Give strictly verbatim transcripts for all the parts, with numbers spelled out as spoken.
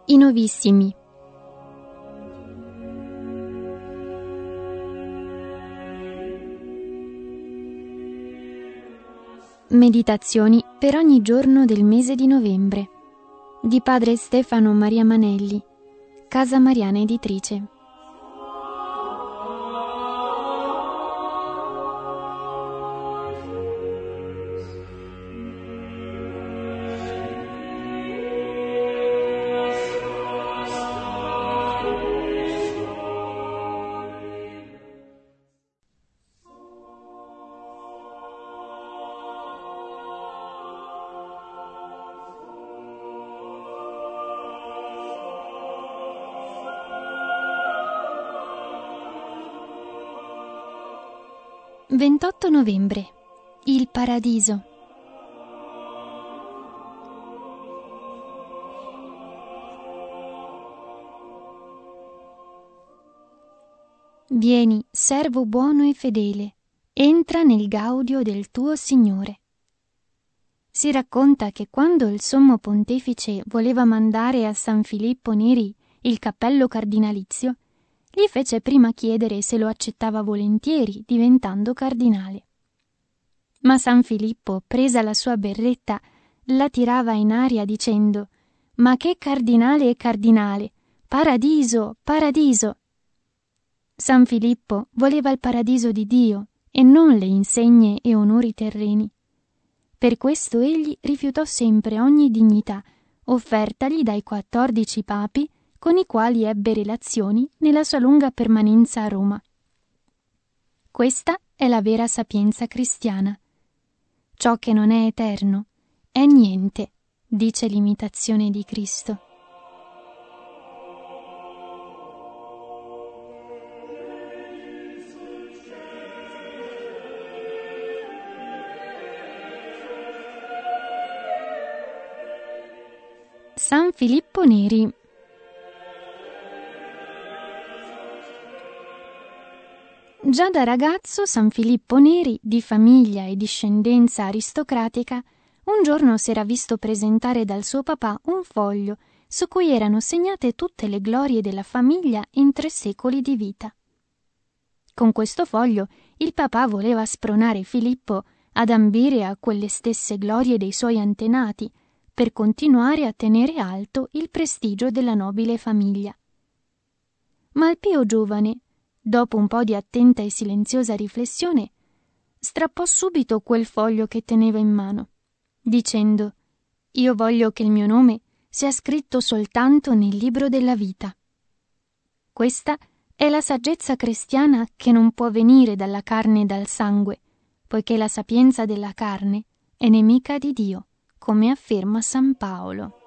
I novissimi. Meditazioni per ogni giorno del mese di novembre di padre Stefano Maria Manelli, Casa Mariana Editrice. ventotto novembre. Il paradiso. Vieni, servo buono e fedele, entra nel gaudio del tuo Signore. Si racconta che quando il sommo pontefice voleva mandare a San Filippo Neri il cappello cardinalizio, gli fece prima chiedere se lo accettava volentieri, diventando cardinale. Ma San Filippo, presa la sua berretta, la tirava in aria dicendo: «Ma che cardinale è cardinale! Paradiso, paradiso!» San Filippo voleva il paradiso di Dio e non le insegne e onori terreni. Per questo egli rifiutò sempre ogni dignità offertagli dai quattordici papi con i quali ebbe relazioni nella sua lunga permanenza a Roma. Questa è la vera sapienza cristiana. Ciò che non è eterno è niente, dice l'imitazione di Cristo. San Filippo Neri. Già da ragazzo San Filippo Neri, di famiglia e discendenza aristocratica, un giorno si era visto presentare dal suo papà un foglio su cui erano segnate tutte le glorie della famiglia in tre secoli di vita. Con questo foglio il papà voleva spronare Filippo ad ambire a quelle stesse glorie dei suoi antenati, per continuare a tenere alto il prestigio della nobile famiglia. Ma il pio giovane, dopo un po' di attenta e silenziosa riflessione, strappò subito quel foglio che teneva in mano, dicendo: «Io voglio che il mio nome sia scritto soltanto nel libro della vita». Questa è la saggezza cristiana che non può venire dalla carne e dal sangue, poiché la sapienza della carne è nemica di Dio, come afferma San Paolo.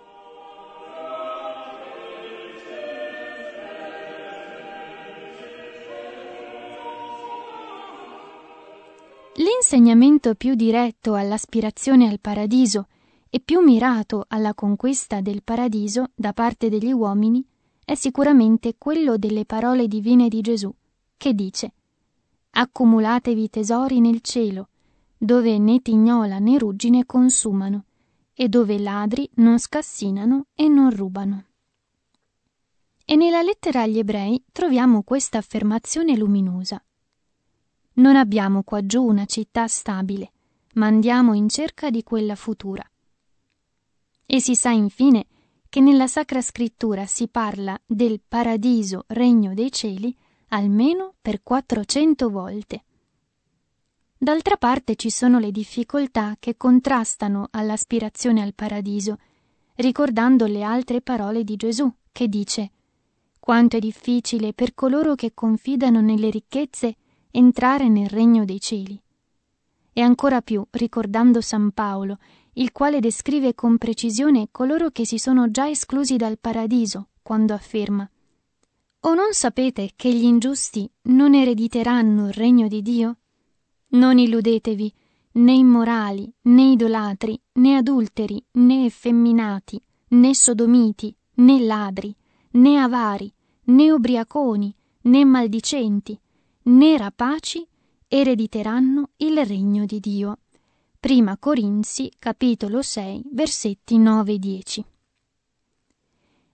L'insegnamento più diretto all'aspirazione al paradiso e più mirato alla conquista del paradiso da parte degli uomini è sicuramente quello delle parole divine di Gesù, che dice: «Accumulatevi tesori nel cielo, dove né tignola né ruggine consumano, e dove ladri non scassinano e non rubano». E nella lettera agli Ebrei troviamo questa affermazione luminosa: «Non abbiamo quaggiù una città stabile, ma andiamo in cerca di quella futura». E si sa infine che nella Sacra Scrittura si parla del paradiso, regno dei cieli, almeno per quattrocento volte. D'altra parte ci sono le difficoltà che contrastano all'aspirazione al paradiso, ricordando le altre parole di Gesù, che dice: «Quanto è difficile per coloro che confidano nelle ricchezze entrare nel regno dei cieli». E ancora più ricordando San Paolo, il quale descrive con precisione coloro che si sono già esclusi dal paradiso, quando afferma: «O non sapete che gli ingiusti non erediteranno il regno di Dio? Non illudetevi, né immorali, né idolatri, né adulteri, né effeminati, né sodomiti, né ladri, né avari, né ubriaconi, né maldicenti, né rapaci erediteranno il regno di Dio». Prima Corinzi, capitolo sei, versetti nove e dieci.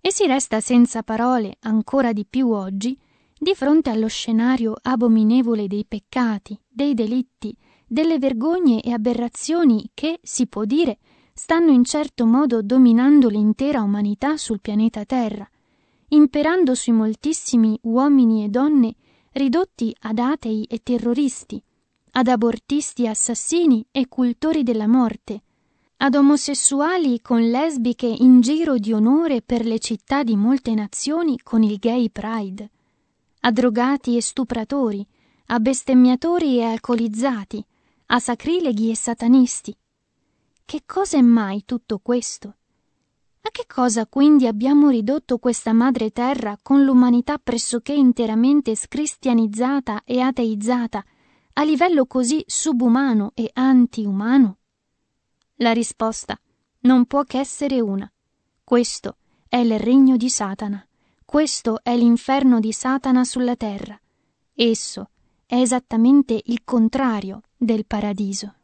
E si resta senza parole ancora di più oggi di fronte allo scenario abominevole dei peccati, dei delitti, delle vergogne e aberrazioni che, si può dire, stanno in certo modo dominando l'intera umanità sul pianeta Terra, imperando sui moltissimi uomini e donne ridotti ad atei e terroristi, ad abortisti assassini e cultori della morte, ad omosessuali con lesbiche in giro di onore per le città di molte nazioni con il gay pride, a drogati e stupratori, a bestemmiatori e alcolizzati, a sacrileghi e satanisti. Che cosa è mai tutto questo? A che cosa quindi abbiamo ridotto questa madre terra con l'umanità pressoché interamente scristianizzata e ateizzata a livello così subumano e antiumano? La risposta non può che essere una. Questo è il regno di Satana. Questo è l'inferno di Satana sulla terra. Esso è esattamente il contrario del paradiso.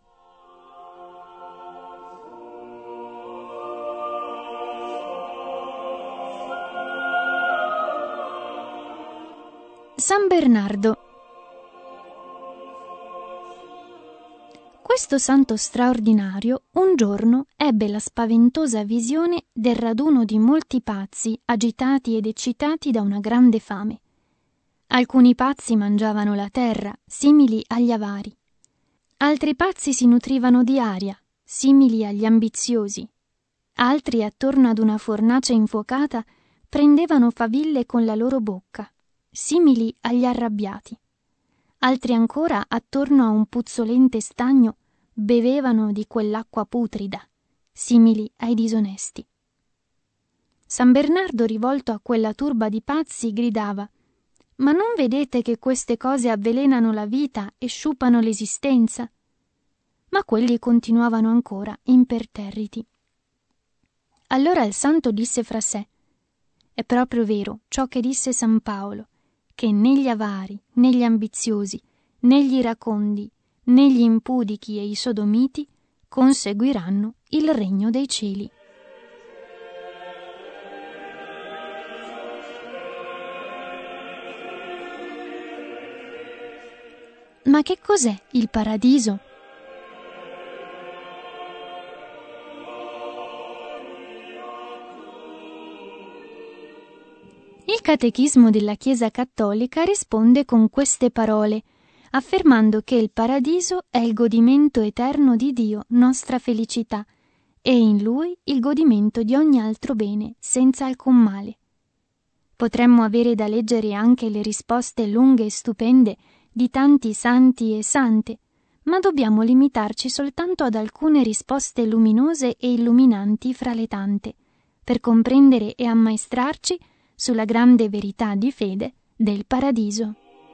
San Bernardo. Questo santo straordinario un giorno ebbe la spaventosa visione del raduno di molti pazzi agitati ed eccitati da una grande fame. Alcuni pazzi mangiavano la terra, simili agli avari. Altri pazzi si nutrivano di aria, simili agli ambiziosi. Altri, attorno ad una fornace infuocata, prendevano faville con la loro bocca, simili agli arrabbiati. Altri ancora, attorno a un puzzolente stagno, bevevano di quell'acqua putrida, simili ai disonesti. San Bernardo, rivolto a quella turba di pazzi, gridava: «Ma non vedete che queste cose avvelenano la vita e sciupano l'esistenza?» Ma quelli continuavano ancora imperterriti. Allora il santo disse fra sé: «È proprio vero ciò che disse San Paolo, che né gli avari, né gli ambiziosi, né gli iracondi, né gli impudichi e i sodomiti conseguiranno il regno dei cieli». Ma che cos'è il paradiso? Il Catechismo della Chiesa Cattolica risponde con queste parole, affermando che il paradiso è il godimento eterno di Dio, nostra felicità, e in Lui il godimento di ogni altro bene, senza alcun male. Potremmo avere da leggere anche le risposte lunghe e stupende di tanti santi e sante, ma dobbiamo limitarci soltanto ad alcune risposte luminose e illuminanti fra le tante, per comprendere e ammaestrarci sulla grande verità di fede del paradiso.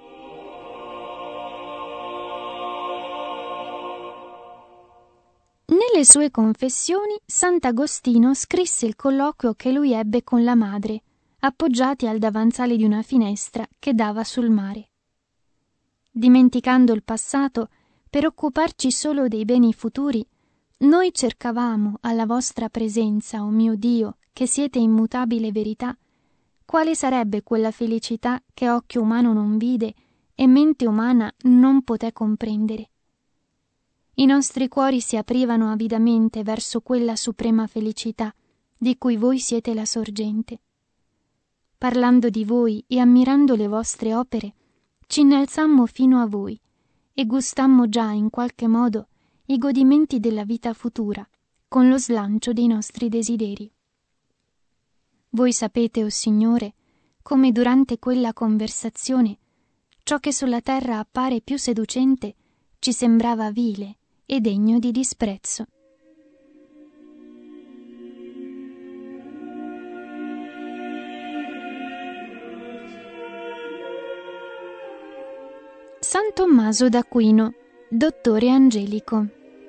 Nelle sue confessioni, Sant'Agostino scrisse il colloquio che lui ebbe con la madre, appoggiati al davanzale di una finestra che dava sul mare. Dimenticando il passato per occuparci solo dei beni futuri, noi cercavamo alla vostra presenza, o mio Dio, che siete immutabile verità, quale sarebbe quella felicità che occhio umano non vide e mente umana non poté comprendere. I nostri cuori si aprivano avidamente verso quella suprema felicità di cui voi siete la sorgente. Parlando di voi e ammirando le vostre opere, ci innalzammo fino a voi e gustammo già in qualche modo i godimenti della vita futura con lo slancio dei nostri desideri. Voi sapete, o Signore, come durante quella conversazione ciò che sulla terra appare più seducente ci sembrava vile e degno di disprezzo. San Tommaso d'Aquino, dottore angelico.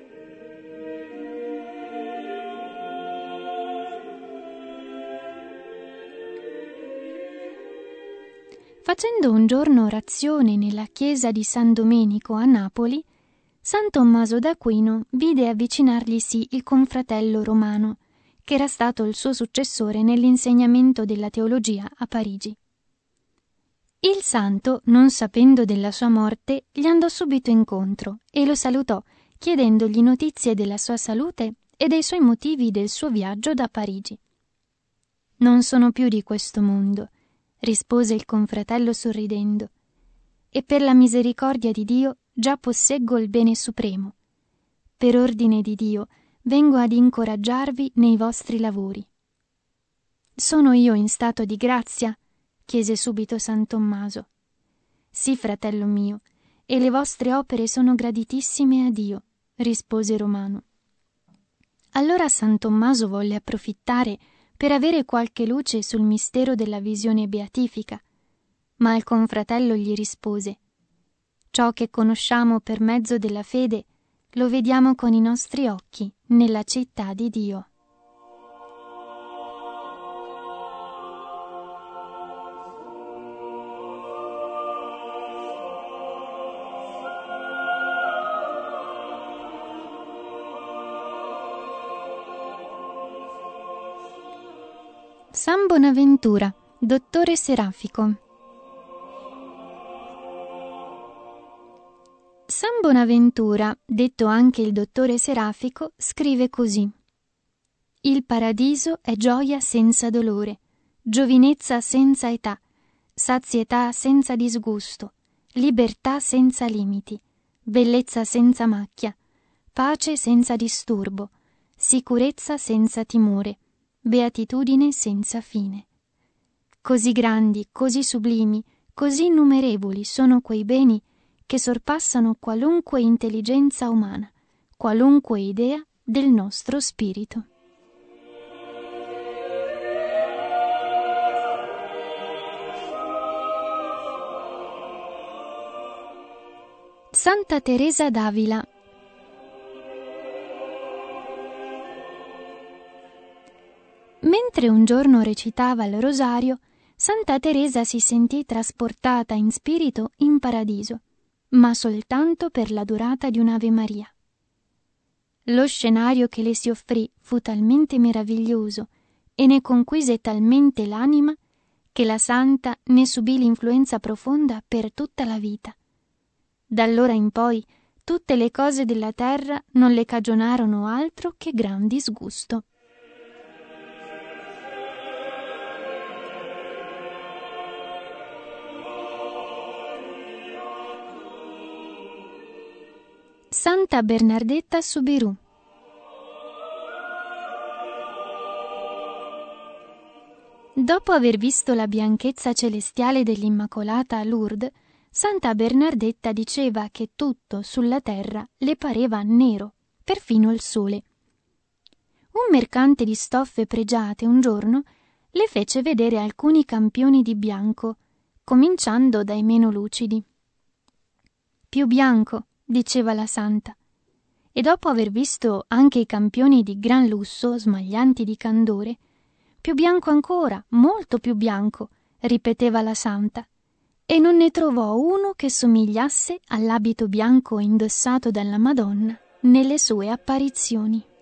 Facendo un giorno orazione nella chiesa di San Domenico a Napoli, San Tommaso d'Aquino vide avvicinarglisi il confratello romano, che era stato il suo successore nell'insegnamento della teologia a Parigi. Il santo, non sapendo della sua morte, gli andò subito incontro e lo salutò, chiedendogli notizie della sua salute e dei suoi motivi del suo viaggio da Parigi. «Non sono più di questo mondo», rispose il confratello sorridendo, «e per la misericordia di Dio già posseggo il bene supremo. Per ordine di Dio vengo ad incoraggiarvi nei vostri lavori». «Sono io in stato di grazia?» chiese subito San Tommaso. «Sì, fratello mio, e le vostre opere sono graditissime a Dio», rispose Romano. Allora San Tommaso volle approfittare per avere qualche luce sul mistero della visione beatifica, ma il confratello gli rispose: «Ciò che conosciamo per mezzo della fede lo vediamo con i nostri occhi nella città di Dio». San Bonaventura, dottore serafico. San Bonaventura, detto anche il dottore serafico, scrive così: «Il paradiso è gioia senza dolore, giovinezza senza età, sazietà senza disgusto, libertà senza limiti, bellezza senza macchia, pace senza disturbo, sicurezza senza timore, beatitudine senza fine. Così grandi, così sublimi, così innumerevoli sono quei beni che sorpassano qualunque intelligenza umana, qualunque idea del nostro spirito». Santa Teresa d'Avila. Mentre un giorno recitava il rosario, Santa Teresa si sentì trasportata in spirito in paradiso, ma soltanto per la durata di un'Ave Maria. Lo scenario che le si offrì fu talmente meraviglioso e ne conquise talmente l'anima che la santa ne subì l'influenza profonda per tutta la vita. D'allora in poi tutte le cose della terra non le cagionarono altro che gran disgusto. Santa Bernardetta Soubirous. Dopo aver visto la bianchezza celestiale dell'Immacolata a Lourdes, Santa Bernardetta diceva che tutto sulla terra le pareva nero, perfino il sole. Un mercante di stoffe pregiate un giorno le fece vedere alcuni campioni di bianco, cominciando dai meno lucidi. «Più bianco», diceva la santa, e dopo aver visto anche i campioni di gran lusso, smaglianti di candore, «Più bianco ancora, molto più bianco», ripeteva la santa, e non ne trovò uno che somigliasse all'abito bianco indossato dalla Madonna nelle sue apparizioni.